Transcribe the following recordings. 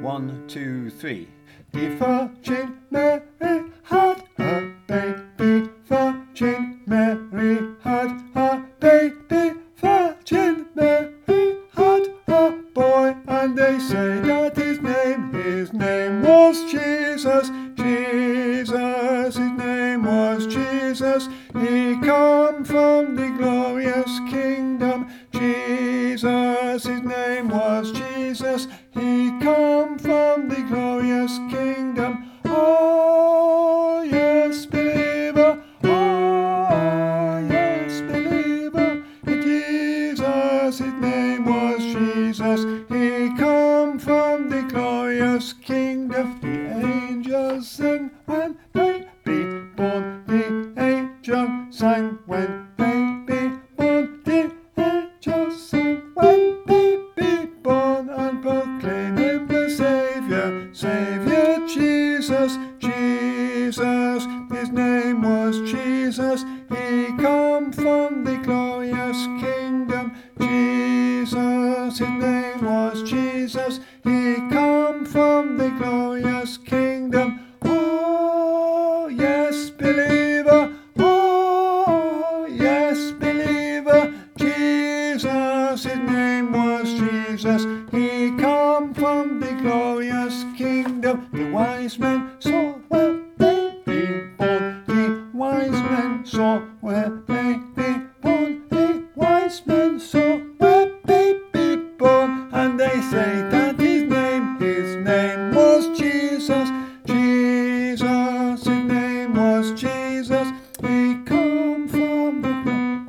1, 2, 3. The Virgin Mary had a baby. Virgin Mary had a baby. Virgin Mary had a boy, and they say that his name was Jesus. Jesus, his name was Jesus. He come from the glorious kingdom. Jesus, his name was Jesus. He come from the glorious kingdom. Oh, yes, believer. Oh, yes, believer. In Jesus, his name was Jesus. He come from the glorious kingdom. The angels sang when baby born. The angels sang when baby born. The angels sang when baby born, and proclaim him the Saviour, Saviour Jesus, Jesus. His name was Jesus. He come from the glorious kingdom. Jesus, his name was Jesus. He come from the glorious kingdom. Oh, yes, believer. Oh, yes, believer. Jesus, his name was Jesus. He come from the glorious kingdom. The wise men saw where baby born. The wise men saw where baby born. The wise men saw where baby born, and they say that his name was Jesus. Jesus, his name was Jesus. He come from the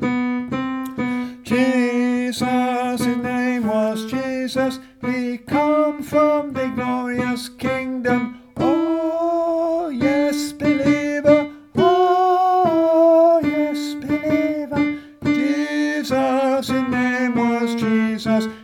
Jesus, his name was Jesus. He come from the glorious kingdom. Oh, yes, believer. Oh, yes, believer. Jesus, his name was Jesus.